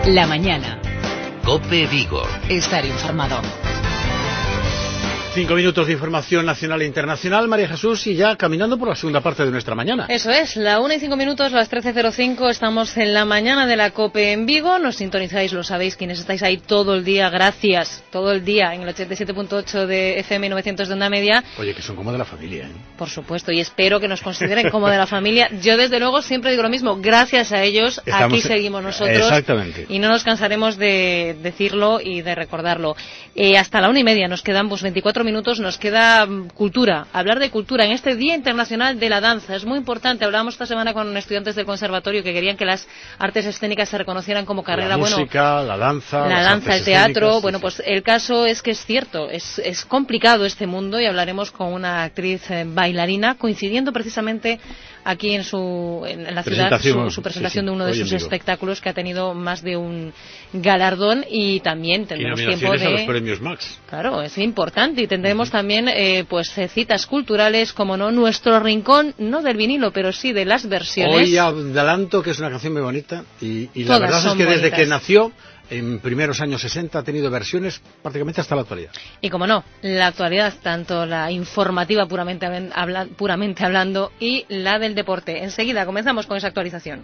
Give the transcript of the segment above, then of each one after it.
La mañana. COPE Vigo. Estar informado. 5 minutos de información nacional e internacional, María Jesús, y ya caminando por la segunda parte de nuestra mañana. Eso es, la 1:05, las 13:05, estamos en la mañana de la COPE en Vigo, nos sintonizáis, lo sabéis, quienes estáis ahí todo el día, gracias, todo el día, en el 87.8 de FM 900 de onda media. Oye, que son como de la familia, ¿eh? Por supuesto, y espero que nos consideren como de la familia. Yo, desde luego, siempre digo lo mismo, gracias a ellos, aquí seguimos nosotros. Exactamente. Y no nos cansaremos de decirlo y de recordarlo. Hasta la 1:30, nos quedan 24 minutos, nos queda cultura, hablar de cultura en este Día Internacional de la Danza. Es muy importante, hablábamos esta semana con estudiantes del conservatorio que querían que las artes escénicas se reconocieran como carrera. La música, la danza, el teatro, bueno, pues el caso es que es cierto, es complicado este mundo, y hablaremos con una actriz bailarina, coincidiendo precisamente aquí en la ciudad su presentación de uno de sus espectáculos, que ha tenido más de un galardón, y también tendremos tiempo de... a los premios Max. Claro, es importante, y tendremos también citas culturales, como no, nuestro rincón, no del vinilo, pero sí de las versiones. Hoy adelanto que es una canción muy bonita, y la verdad es que desde que nació, en primeros años 60, ha tenido versiones prácticamente hasta la actualidad. Y como no, la actualidad, tanto la informativa puramente hablando, y la del deporte. Enseguida comenzamos con esa actualización.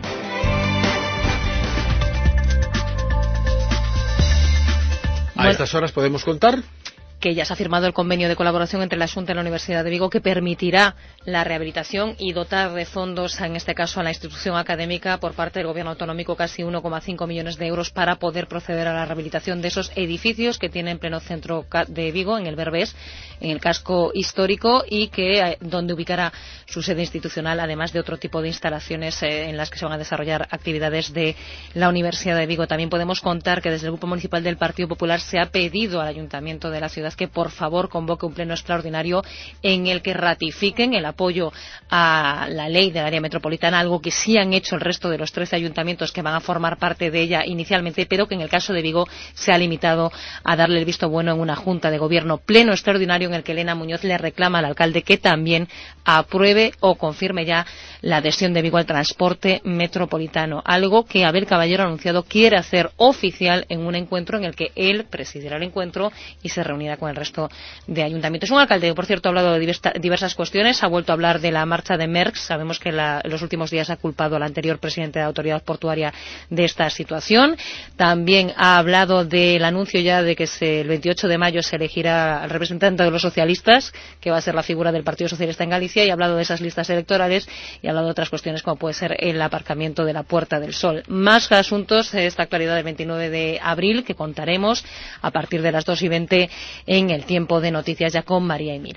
A estas horas podemos contar que ya se ha firmado el convenio de colaboración entre la Xunta y la Universidad de Vigo, que permitirá la rehabilitación y dotar de fondos, en este caso a la institución académica, por parte del Gobierno autonómico, casi 1,5 millones de euros para poder proceder a la rehabilitación de esos edificios que tiene en pleno centro de Vigo, en el Berbés, en el casco histórico, y donde ubicará su sede institucional, además de otro tipo de instalaciones en las que se van a desarrollar actividades de la Universidad de Vigo. También podemos contar que desde el Grupo Municipal del Partido Popular se ha pedido al Ayuntamiento de la ciudad que por favor convoque un pleno extraordinario en el que ratifiquen el apoyo a la ley del área metropolitana, algo que sí han hecho el resto de los 13 ayuntamientos que van a formar parte de ella inicialmente, pero que en el caso de Vigo se ha limitado a darle el visto bueno en una junta de gobierno. Pleno extraordinario en el que Elena Muñoz le reclama al alcalde que también apruebe o confirme ya la adhesión de Vigo al transporte metropolitano, algo que Abel Caballero ha anunciado quiere hacer oficial en un encuentro en el que él presidirá el encuentro y se reunirá con el resto de ayuntamientos. Un alcalde que, por cierto, ha hablado de diversas cuestiones, ha vuelto a hablar de la marcha de Merckx. Sabemos que en los últimos días ha culpado al anterior presidente de la autoridad portuaria de esta situación. También ha hablado del anuncio ya de que el 28 de mayo se elegirá al representante de los socialistas, que va a ser la figura del Partido Socialista en Galicia, y ha hablado de esas listas electorales, y ha hablado de otras cuestiones como puede ser el aparcamiento de la Puerta del Sol. Más asuntos de esta actualidad del 29 de abril que contaremos a partir de las 2:20 en el tiempo de noticias, ya con María Emir.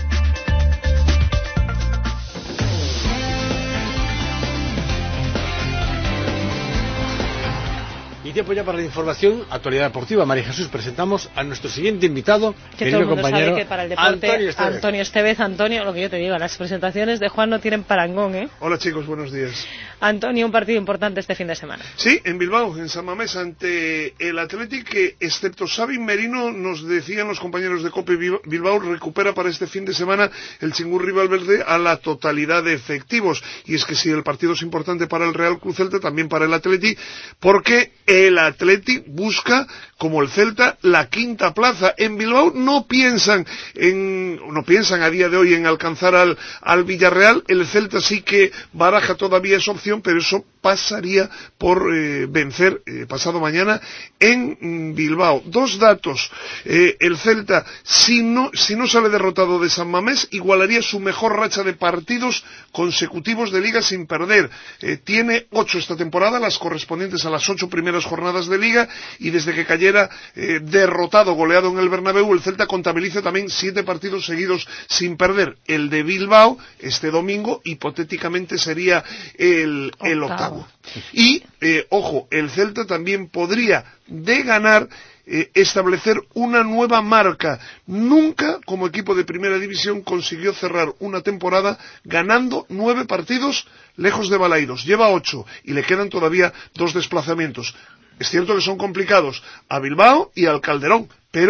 Y tiempo ya para la información, actualidad deportiva. María Jesús, presentamos a nuestro siguiente invitado, querido compañero, sabe que para el deporte, Antonio Estevez. Antonio, lo que yo te digo, las presentaciones de Juan no tienen parangón, ¿eh? Hola chicos, buenos días. Antonio, un partido importante este fin de semana. Sí, en Bilbao, en San Mamés, ante el Athletic, que excepto Xavi Merino, nos decían los compañeros de COPE Bilbao, recupera para este fin de semana el Chingurri Valverde a la totalidad de efectivos. Y es que si el partido es importante para el Real Cruz Celta, también para el Athletic, porque el Athletic busca, como el Celta, la quinta plaza. En Bilbao no piensan a día de hoy en alcanzar al Villarreal. El Celta sí que baraja todavía esa opción, pero eso pasaría por vencer pasado mañana en Bilbao. Dos datos. El Celta, si no sale derrotado de San Mamés, igualaría su mejor racha de partidos consecutivos de Liga sin perder. Tiene 8 esta temporada, las correspondientes a las 8 primeras jornadas de Liga, y desde que cayera goleado en el Bernabéu, el Celta contabiliza también 7 partidos seguidos sin perder. El de Bilbao, este domingo, hipotéticamente sería el octavo. Y, ojo, el Celta también podría, de ganar, establecer una nueva marca. Nunca, como equipo de primera división, consiguió cerrar una temporada ganando 9 partidos lejos de Balaidos. Lleva 8 y le quedan todavía 2 desplazamientos. Es cierto que son complicados, a Bilbao y al Calderón, pero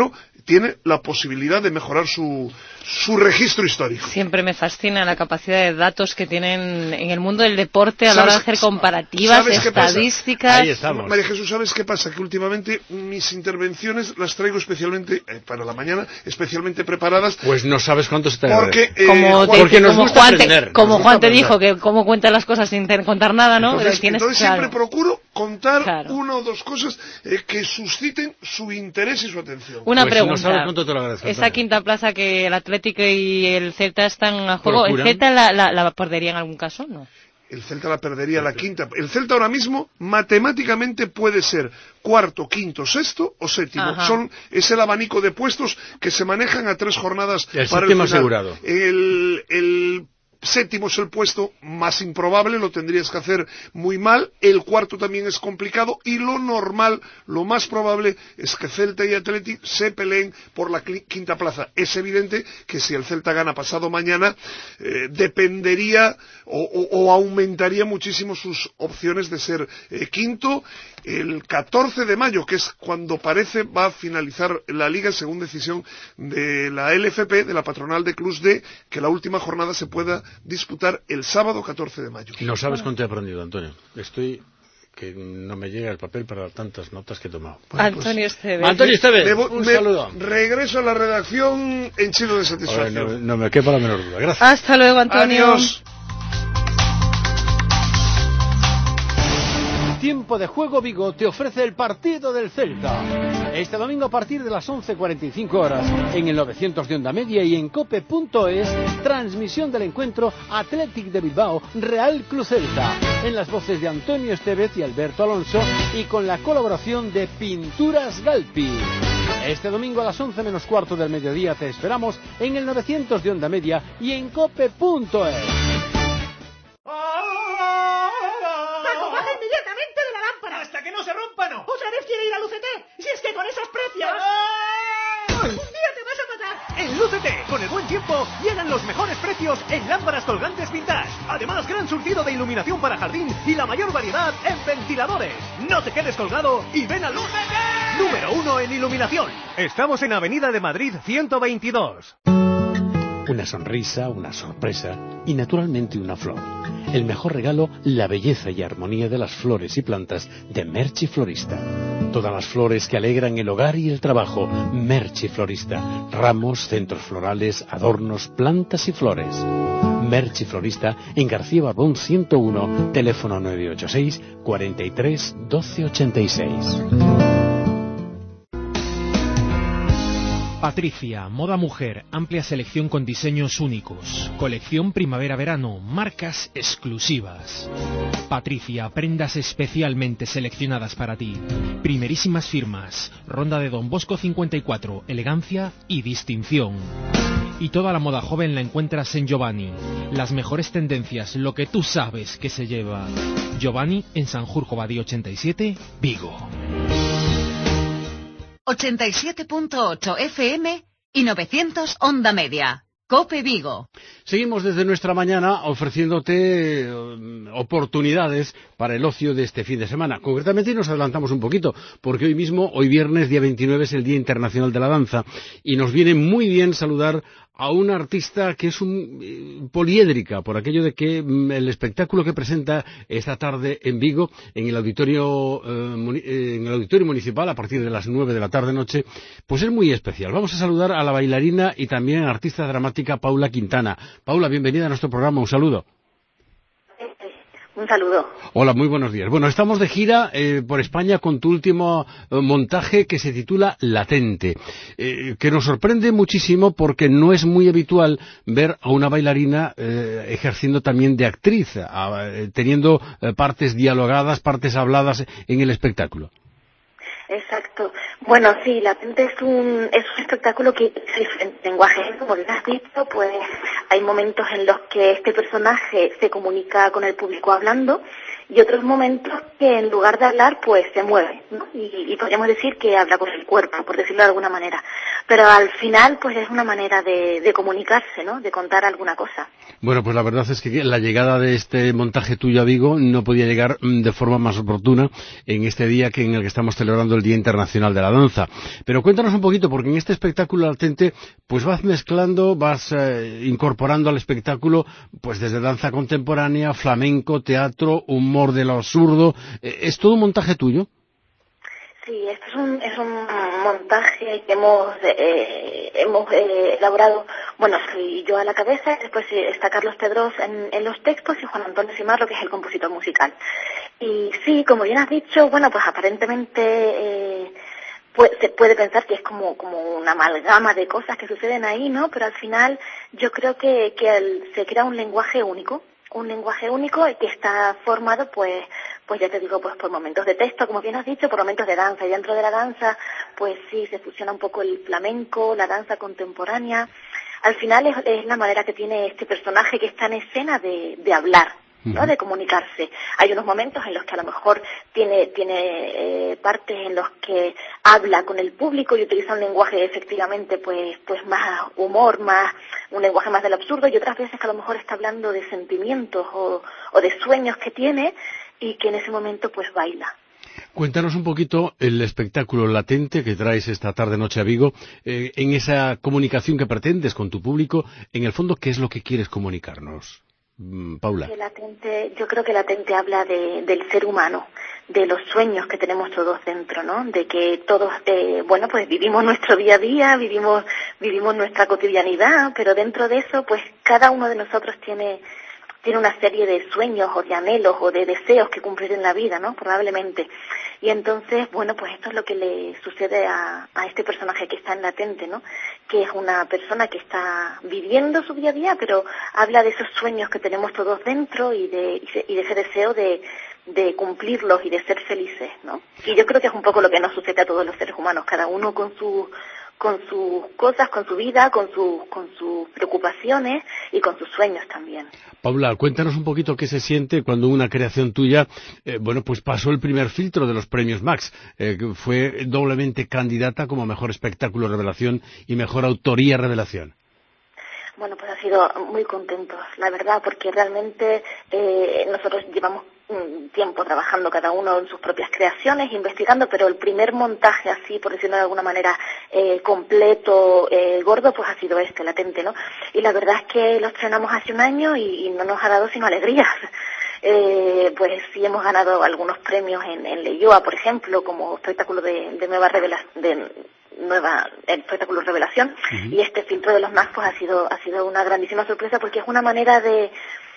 tiene la posibilidad de mejorar su registro histórico. Siempre me fascina la capacidad de datos que tienen en el mundo del deporte a la hora de hacer comparativas, estadísticas. Ahí estamos. María Jesús, ¿sabes qué pasa? Que últimamente mis intervenciones las traigo especialmente para la mañana, especialmente preparadas. Pues no sabes cuánto se te agradece. Porque nos gusta aprender. Como Juan te dijo, que cómo cuenta las cosas sin contar nada, ¿no? Entonces siempre procuro contar una o dos cosas que susciten su interés y su atención. Una pues pregunta. No sabes cuánto te lo agradezco, esa quinta plaza que el Atlético y el Celta están a juego, ¿el Celta la perdería en algún caso? No. El Celta la perdería la quinta. El Celta ahora mismo matemáticamente puede ser cuarto, quinto, sexto o séptimo. Es el abanico de puestos que se manejan a 3 jornadas para el final. Asegurado. El séptimo es el puesto más improbable, lo tendrías que hacer muy mal. El cuarto también es complicado y lo normal, lo más probable es que Celta y Athletic se peleen por la quinta plaza. Es evidente que si el Celta gana pasado mañana, dependería o aumentaría muchísimo sus opciones de ser quinto. El 14 de mayo, que es cuando parece va a finalizar la Liga, según decisión de la LFP, de la patronal de Clubs D, que la última jornada se pueda disputar el sábado 14 de mayo. No sabes cuánto he aprendido, Antonio. Que no me llega el papel para tantas notas que he tomado. Antonio Esteve. Antonio Esteve, un saludo. Regreso a la redacción en chino de satisfacción. No me quepa la menor duda. Gracias. Hasta luego, Antonio. Adiós. Tiempo de Juego Vigo te ofrece el partido del Celta. Este domingo a partir de las 11:45 horas en el 900 de onda media y en cope.es, transmisión del encuentro Athletic de Bilbao Real Club Celta, en las voces de Antonio Estevez y Alberto Alonso y con la colaboración de Pinturas Galpi. Este domingo a las 11 menos cuarto del mediodía te esperamos en el 900 de onda media y en cope.es. ¡Hasta que no se rompa, no! ¿Otra vez quiere ir a Lucete? ¡Si es que con esos precios! ¡Un día te vas a matar! En Lucete, con el buen tiempo, llegan los mejores precios en lámparas colgantes vintage. Además, gran surtido de iluminación para jardín y la mayor variedad en ventiladores. No te quedes colgado y ven a Lucete. Número 1 en iluminación. Estamos en Avenida de Madrid 122. Una sonrisa, una sorpresa y naturalmente una flor. El mejor regalo, la belleza y armonía de las flores y plantas de Merchi Florista. Todas las flores que alegran el hogar y el trabajo. Merchi Florista. Ramos, centros florales, adornos, plantas y flores. Merchi Florista en García Barbón 101, teléfono 986 43 12 86. Patricia, moda mujer, amplia selección con diseños únicos. Colección primavera-verano, marcas exclusivas. Patricia, prendas especialmente seleccionadas para ti. Primerísimas firmas, Ronda de Don Bosco 54, elegancia y distinción. Y toda la moda joven la encuentras en Giovanni. Las mejores tendencias, lo que tú sabes que se lleva. Giovanni en Sanjurjo Badí 87, Vigo. 87.8 FM y 900 onda media. COPE Vigo. Seguimos desde nuestra mañana ofreciéndote oportunidades para el ocio de este fin de semana. Concretamente nos adelantamos un poquito, porque hoy viernes, día 29, es el Día Internacional de la Danza, y nos viene muy bien saludar a una artista que es poliédrica, por aquello de que el espectáculo que presenta esta tarde en Vigo, en el auditorio municipal, a partir de las 9 de la tarde-noche, pues es muy especial. Vamos a saludar a la bailarina y también artista dramática Paula Quintana. Paula, bienvenida a nuestro programa, un saludo. Un saludo. Hola, muy buenos días. Bueno, estamos de gira por España con tu último montaje que se titula Latente, que nos sorprende muchísimo porque no es muy habitual ver a una bailarina ejerciendo también de actriz, teniendo partes dialogadas, partes habladas en el espectáculo. Exacto. Bueno, sí, Latente es un espectáculo que es en lenguaje, como bien has visto, pues hay momentos en los que este personaje se comunica con el público hablando y otros momentos que en lugar de hablar pues se mueve, ¿no? Y podríamos decir que habla con el cuerpo, por decirlo de alguna manera, pero al final pues es una manera de comunicarse, ¿no? De contar alguna cosa. Bueno, pues la verdad es que la llegada de este montaje tuyo a Vigo no podía llegar de forma más oportuna en este día en el que estamos celebrando el Día Internacional de la Danza. Pero cuéntanos un poquito, porque en este espectáculo latente pues vas mezclando, vas incorporando al espectáculo pues desde danza contemporánea, flamenco, teatro, humor de lo absurdo. ¿Es todo un montaje tuyo? Sí, esto es un montaje que hemos elaborado, bueno, soy yo a la cabeza, después está Carlos Pedros en los textos y Juan Antonio Simarro, que es el compositor musical. Y sí, como bien has dicho, bueno, pues aparentemente se puede pensar que es como una amalgama de cosas que suceden ahí, ¿no? Pero al final yo creo que se crea un lenguaje único que está formado pues ya te digo, pues por momentos de texto, como bien has dicho, por momentos de danza, y dentro de la danza pues sí se fusiona un poco el flamenco, la danza contemporánea. Al final es la manera que tiene este personaje que está en escena de hablar, ¿no? De comunicarse. Hay unos momentos en los que a lo mejor tiene partes en los que habla con el público y utiliza un lenguaje efectivamente pues más humor, más un lenguaje más del absurdo, y otras veces que a lo mejor está hablando de sentimientos o de sueños que tiene y que en ese momento pues baila. Cuéntanos un poquito el espectáculo latente que traes esta tarde-noche a Vigo, en esa comunicación que pretendes con tu público, en el fondo, ¿qué es lo que quieres comunicarnos? Paula. Yo creo que latente habla del ser humano, de los sueños que tenemos todos dentro, ¿no? De que todos, pues vivimos nuestro día a día, vivimos nuestra cotidianidad, pero dentro de eso, pues cada uno de nosotros tiene una serie de sueños o de anhelos o de deseos que cumplir en la vida, ¿no? Probablemente. Y entonces, bueno, pues esto es lo que le sucede a este personaje que está en latente, ¿no? Que es una persona que está viviendo su día a día, pero habla de esos sueños que tenemos todos dentro y de ese deseo de cumplirlos y de ser felices, ¿no? Y yo creo que es un poco lo que nos sucede a todos los seres humanos, cada uno con sus cosas, con su vida, con sus preocupaciones y con sus sueños también. Paula, cuéntanos un poquito qué se siente cuando una creación tuya, pues pasó el primer filtro de los premios Max, que fue doblemente candidata como mejor espectáculo revelación y mejor autoría revelación. Bueno, pues ha sido muy contentos, la verdad, porque realmente nosotros llevamos un tiempo trabajando cada uno en sus propias creaciones, investigando, pero el primer montaje así, por decirlo de alguna manera, completo, gordo, pues ha sido latente, ¿no? Y la verdad es que lo estrenamos hace un año y no nos ha dado sino alegrías. Pues sí hemos ganado algunos premios en Leioa, por ejemplo, como espectáculo de nueva revelación, el espectáculo Revelación, y este filtro de los Max pues ha sido una grandísima sorpresa, porque es una manera de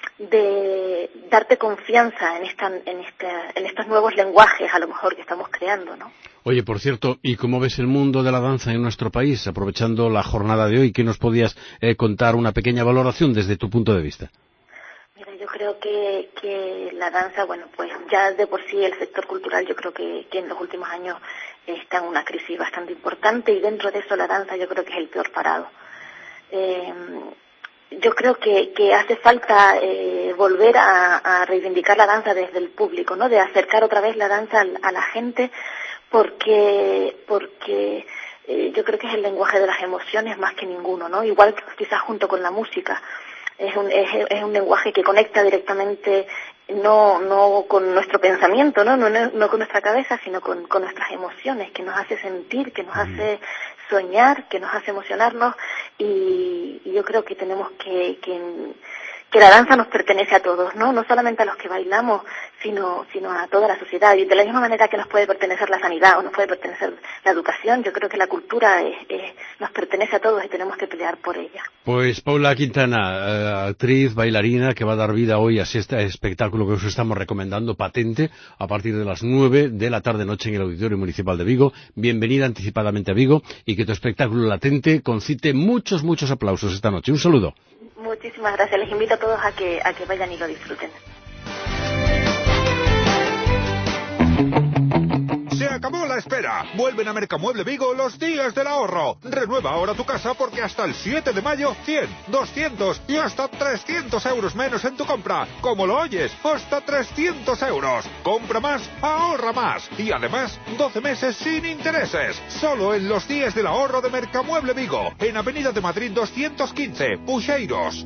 darte confianza en estos nuevos lenguajes a lo mejor que estamos creando, ¿no? Oye, por cierto, ¿y cómo ves el mundo de la danza en nuestro país? Aprovechando la jornada de hoy, ¿qué nos podías contar una pequeña valoración desde tu punto de vista? Mira, yo creo que la danza, bueno, pues ya de por sí el sector cultural yo creo que en los últimos años está en una crisis bastante importante, y dentro de eso la danza yo creo que es el peor parado. Yo creo que hace falta volver a reivindicar la danza desde el público, ¿no? De acercar otra vez la danza a la gente, porque yo creo que es el lenguaje de las emociones más que ninguno, ¿no? Igual quizás junto con la música. Es un lenguaje que conecta directamente, no con nuestro pensamiento, no con nuestra cabeza, sino con nuestras emociones, que nos hace sentir, que nos hace soñar, que nos hace emocionarnos, y yo creo que tenemos que la danza nos pertenece a todos, ¿no? No solamente a los que bailamos, sino a toda la sociedad. Y de la misma manera que nos puede pertenecer la sanidad o nos puede pertenecer la educación, yo creo que la cultura nos pertenece a todos y tenemos que pelear por ella. Pues Paula Quintana, actriz, bailarina, que va a dar vida hoy a este espectáculo que os estamos recomendando, Patente, a partir de las 9 de la tarde-noche en el Auditorio Municipal de Vigo. Bienvenida anticipadamente a Vigo, y que tu espectáculo Latente concite muchos aplausos esta noche. Un saludo. Muchísimas gracias. Les invito a todos a que vayan y lo disfruten. Se acabó la espera. Vuelven a Mercamueble Vigo los días del ahorro. Renueva ahora tu casa porque hasta el 7 de mayo 100, 200 y hasta 300 euros menos en tu compra. Como lo oyes, hasta 300 euros. Compra más, ahorra más. Y además, 12 meses sin intereses. Solo en los días del ahorro de Mercamueble Vigo. En Avenida de Madrid 215, Puxeiros.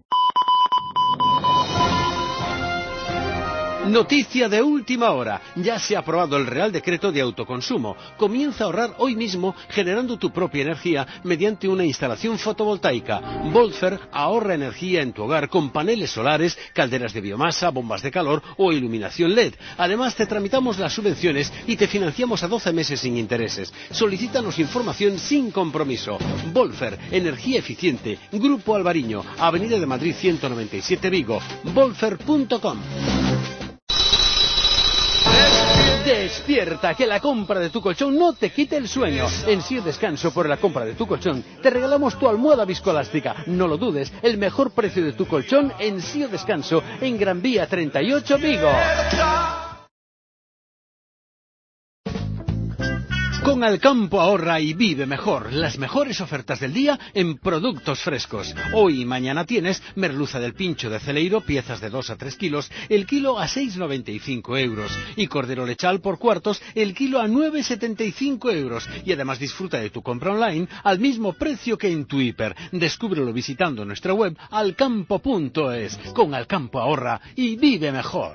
Noticia de última hora. Ya se ha aprobado el Real Decreto de Autoconsumo. Comienza a ahorrar hoy mismo generando tu propia energía mediante una instalación fotovoltaica. Volfer ahorra energía en tu hogar con paneles solares, calderas de biomasa, bombas de calor o iluminación LED. Además te tramitamos las subvenciones y te financiamos a 12 meses sin intereses. Solicítanos información sin compromiso. Volfer, energía eficiente. Grupo Alvariño, Avenida de Madrid 197 Vigo. Volfer.com. Despierta, que la compra de tu colchón no te quite el sueño. En Sio Descanso, por la compra de tu colchón, te regalamos tu almohada viscoelástica. No lo dudes, el mejor precio de tu colchón en Sio Descanso, en Gran Vía 38 Vigo. Con Alcampo ahorra y vive mejor. Las mejores ofertas del día en productos frescos. Hoy y mañana tienes merluza del pincho de Celeiro, piezas de 2 a 3 kilos, el kilo a 6,95 euros. Y cordero lechal por cuartos, el kilo a 9,75 euros. Y además disfruta de tu compra online al mismo precio que en tu hiper. Descúbrelo visitando nuestra web alcampo.es. Con Alcampo ahorra y vive mejor.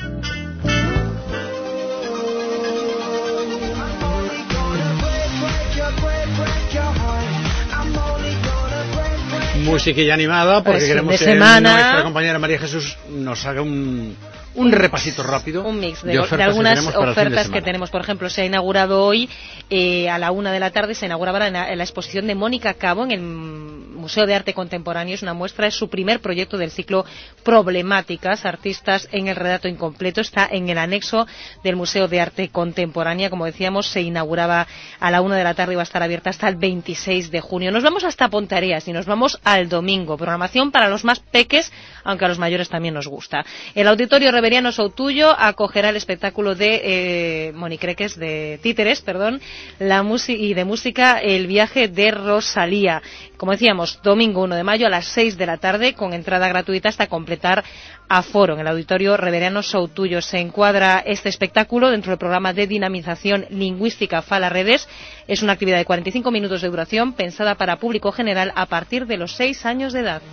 Musiquilla animada porque queremos que nuestra compañera María Jesús nos haga un repasito rápido. Un mix de algunas ofertas que tenemos. Por ejemplo, se ha inaugurado hoy a la 1 de la tarde, se inauguraba en la exposición de Mónica Cabo en el Museo de Arte Contemporáneo. Es una muestra, es su primer proyecto del ciclo Problemáticas, artistas en el relato incompleto. Está en el anexo del Museo de Arte Contemporánea. Como decíamos, se inauguraba a la 1 de la tarde y va a estar abierta hasta el 26 de junio. Nos vamos hasta Ponteareas y nos vamos al domingo. Programación para los más peques, aunque a los mayores también nos gusta. El Auditorio Reveriano Soutuyo acogerá el espectáculo de monicreques, de títeres, perdón, y de música, El viaje de Rosalía. Como decíamos, domingo 1 de mayo a las 6 de la tarde, con entrada gratuita hasta completar aforo. En el Auditorio Reveriano Soutuyo se encuadra este espectáculo dentro del programa de dinamización lingüística Fala Redes. Es una actividad de 45 minutos de duración pensada para público general a partir de los 6 años de edad.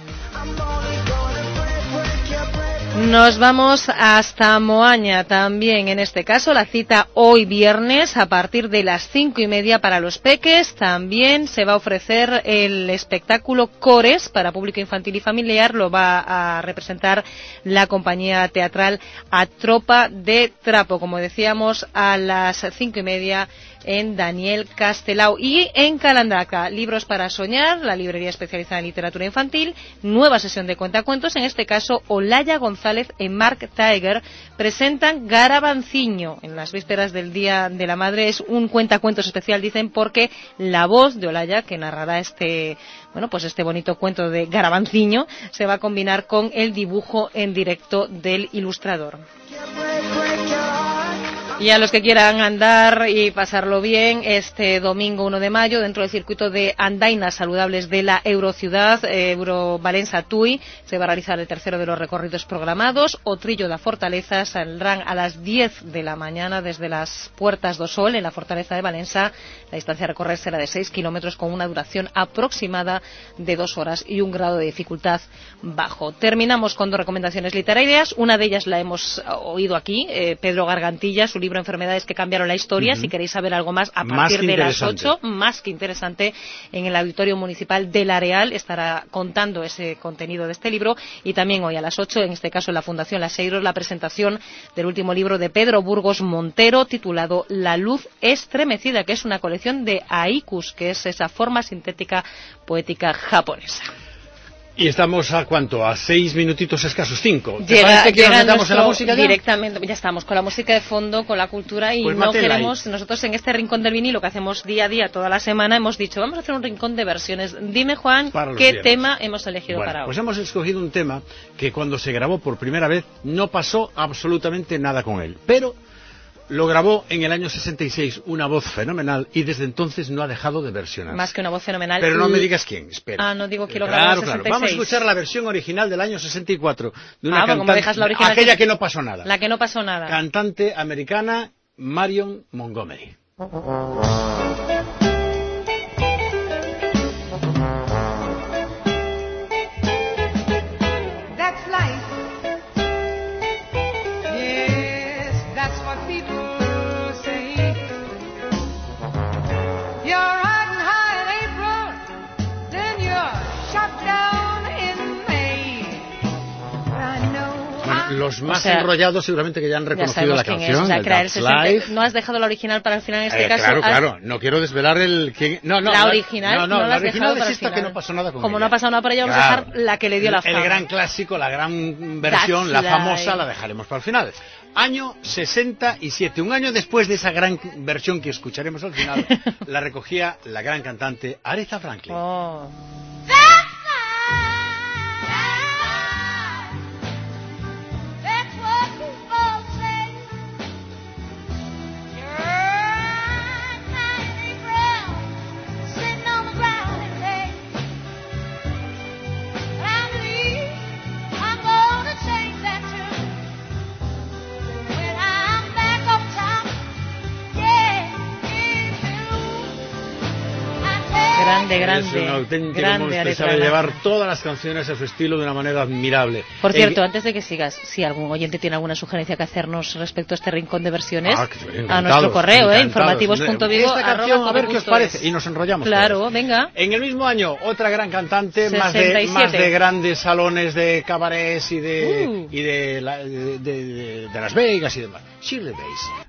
Nos vamos hasta Moaña también, en este caso la cita hoy viernes a partir de las 5:30 para los peques. También se va a ofrecer el espectáculo Cores para público infantil y familiar. Lo va a representar la compañía teatral A Tropa de Trapo, como decíamos, a las 5:30 en Daniel Castelao. Y en Calandraca, Libros para Soñar, la librería especializada en literatura infantil, nueva sesión de cuentacuentos. En este caso, Olaya González y Mark Tiger presentan Garabanciño. En las vísperas del Día de la Madre es un cuentacuentos especial, dicen, porque la voz de Olaya, que narrará este bonito cuento de Garabanciño, se va a combinar con el dibujo en directo del ilustrador. Y a los que quieran andar y pasarlo bien, este domingo 1 de mayo, dentro del circuito de andainas saludables de la Eurociudad, Euro-Valença-Tui, se va a realizar el tercero de los recorridos programados. O Trillo da Fortaleza saldrán a las 10 de la mañana desde las Puertas do Sol, en la Fortaleza de Valença. La distancia a recorrer será de 6 kilómetros con una duración aproximada de 2 horas y un grado de dificultad bajo. Terminamos con 2 recomendaciones literarias. Una de ellas la hemos oído aquí, Pedro Gargantilla, su libro Enfermedades que cambiaron la historia. Si queréis saber algo más, a partir de las 8, más que interesante, en el Auditorio Municipal de La Real estará contando ese contenido de este libro. Y también hoy a las 8, en este caso en la Fundación Las Seiros, la presentación del último libro de Pedro Burgos Montero, titulado La luz estremecida, que es una colección de haikus, que es esa forma sintética poética japonesa. Y estamos a ¿cuánto? A 6 minutitos escasos, 5. ¿Te parece que nos metamos en la música ya? Directamente, ya estamos con la música de fondo, con la cultura, y pues no queremos, nosotros en este rincón del vinilo que hacemos día a día, toda la semana, hemos dicho, vamos a hacer un rincón de versiones. Dime, Juan, ¿qué tema hemos elegido para hoy? Pues hemos escogido un tema que cuando se grabó por primera vez no pasó absolutamente nada con él, pero Lo grabó en el año 66, una voz fenomenal, y desde entonces no ha dejado de versionar. Más que una voz fenomenal. Pero no me digas quién, espera. Ah, no digo que lo grabó en el 66. Vamos a escuchar la versión original del año 64 de una como dejas la original, aquella que no pasó nada. La que no pasó nada. Cantante americana Marion Montgomery. That's life. Yes, that's what people say. You're riding high in April, then you're shot down in May. I know. Los más enrollados seguramente que ya han reconocido la canción. O sea, no has dejado la original para el final en este caso. Claro, no quiero desvelar el... la original no, la la original es esta que no pasó nada con Como ella. no ha pasado nada para ella, vamos a dejar la que le dio la fama. El gran clásico, la gran versión, la famosa, la dejaremos para el final. Año 67, un año después de esa gran versión que escucharemos al final, la recogía la gran cantante Aretha Franklin. Oh. Grande. Es un auténtico monstruo, sabe llevar todas las canciones a su estilo de una manera admirable. Por cierto, antes de que sigas, si algún oyente tiene alguna sugerencia que hacernos respecto a este rincón de versiones, a nuestro correo, informativos.vigo. Esta canción, a ver qué os parece, y nos enrollamos. Claro, todos. venga. En el mismo año, otra gran cantante, más de grandes salones de cabarets y de Las Vegas y demás. Shirley Bassey.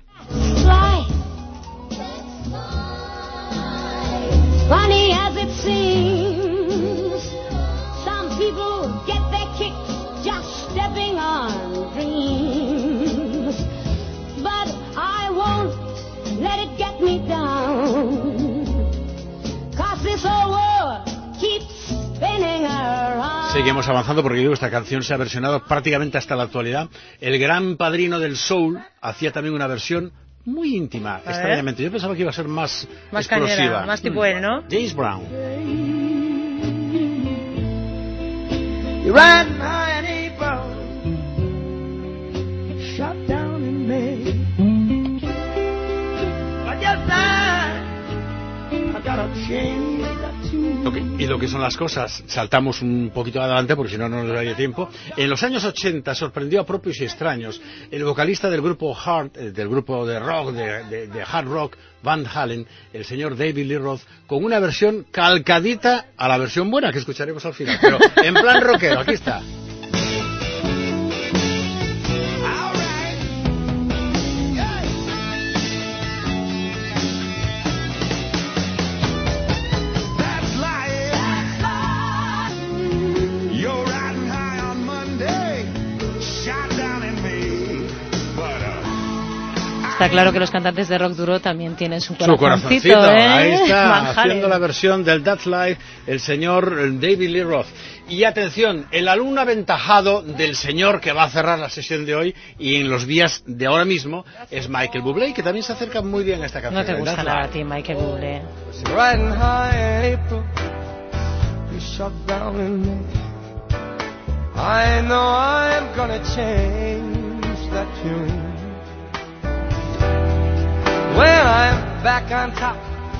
Funny as it seems, some people get their kicks just stepping on dreams. But I won't let it get me down, 'cause this whole world keeps spinning around. Seguimos avanzando porque digo, esta canción se ha versionado prácticamente hasta la actualidad. El gran padrino del soul hacía también una versión muy íntima, extrañamente. Yo pensaba que iba a ser más explosiva. Cañera, más tipo él, ¿no? James Brown. You're riding high in April, shot down in May. But you're fine, I got a change that too. Y lo que son las cosas, saltamos un poquito adelante porque si no, no nos daría tiempo. En los años 80 sorprendió a propios y extraños el vocalista del grupo de rock, de hard rock, Van Halen, el señor David Lee Roth, con una versión calcadita a la versión buena que escucharemos al final, pero en plan rockero. Aquí está. Está claro que los cantantes de rock duro también tienen su corazoncito, Ahí está, haciendo la versión del That's Life, el señor David Lee Roth. Y atención, el alumno aventajado del señor que va a cerrar la sesión de hoy y en los días de ahora mismo es Michael Bublé, que también se acerca muy bien a esta canción. No te gusta nada a ti, Michael Bublé. Riding high in April, you shut down in May. I know I'm gonna change that tune. When I'm back on top.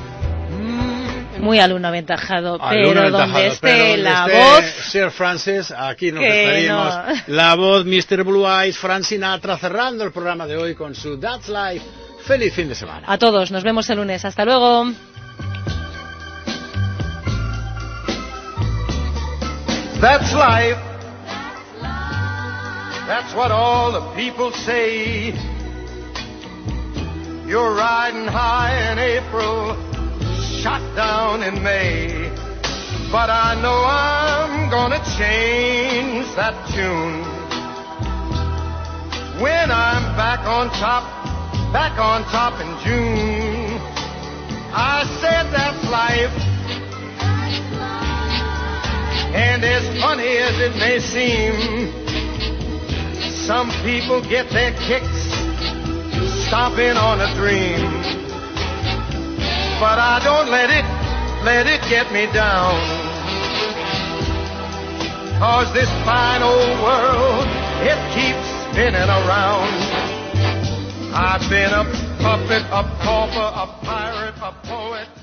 Muy alumno aventajado, pero donde esté la voz... Sir Francis, aquí nos despedimos. No. La voz, Mr. Blue Eyes, Frank Sinatra, cerrando el programa de hoy con su That's Life. Feliz fin de semana. A todos, nos vemos el lunes. Hasta luego. That's life. That's what all the people say. You're riding high in April, shot down in May. But I know I'm gonna change that tune. When I'm back on top in June. I said that's life. And as funny as it may seem, some people get their kicks stomping on a dream. But I don't let it get me down. 'Cause this fine old world, it keeps spinning around. I've been a puppet, a pauper, a pirate, a poet.